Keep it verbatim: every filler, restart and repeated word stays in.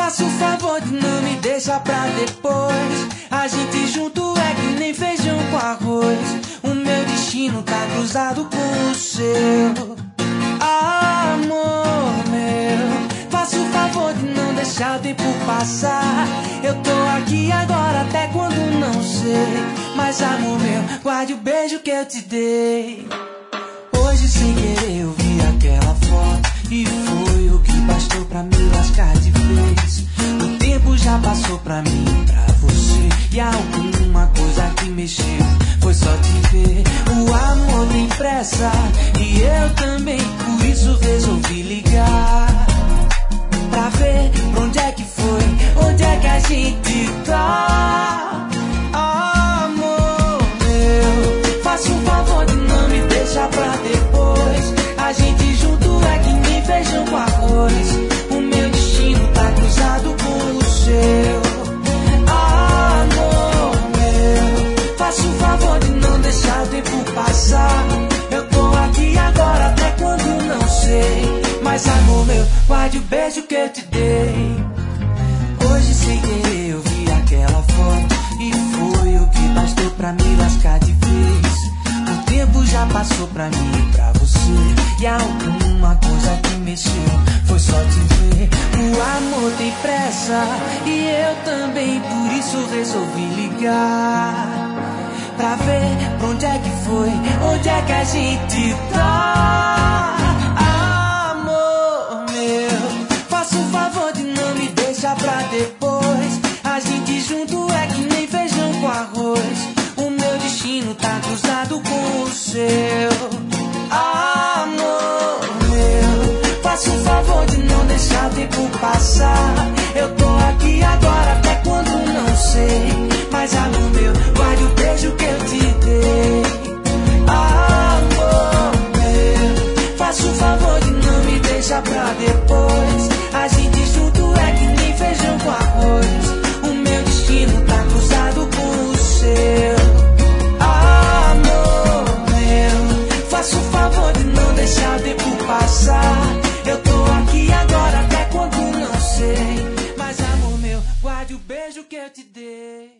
Faça o favor de não me deixar pra depois. A gente junto é que nem feijão com arroz. O meu destino tá cruzado com o seu. Amor meu, faça o favor de não deixar o tempo passar. Eu tô aqui agora até quando não sei. Mas amor meu, guarde o beijo que eu te dei. Hoje sem querer eu vi aquela foto e foi o que bastou pra me lascar de vez. O tempo já passou pra mim e pra você, e alguma coisa que mexeu foi só te ver. O amor tem pressa e eu também, por isso resolvi ligar pra ver pra onde é que foi, onde é que a gente tá. Amor meu, faça um favor de não me deixar pra depois. A gente junto é que nem feijão com arroz. O meu destino tá cruzado com o seu. Amor meu, faça um favor de não deixar o tempo passar. Eu tô aqui agora até quando não sei. Mas amor meu, guarde o beijo que eu te dei. Hoje sem querer eu vi aquela foto e foi o que bastou pra me lascar de vez. O tempo já passou pra mim e pra você, e alguma coisa que mexeu foi só te ver. O amor tem pressa e eu também, por isso resolvi ligar pra ver pra onde é que foi, onde é que a gente tá. Amor meu, faça o favor de não me deixar pra depois. A gente junto é que nem feijão com arroz. O meu destino tá cruzado com o seu. Amor meu, faça o favor de não deixar o tempo passar. Eu tô aqui agora até quando não sei. Mas amor meu, guarde o beijo que eu te dei. Amor meu, faça o favor de não me deixar pra depois. A gente junto é que nem feijão com arroz. O meu destino tá cruzado com o seu. Faça o favor de não deixar o tempo passar. Eu tô aqui agora até quando não sei. Mas amor meu, guarde o beijo que eu te dei.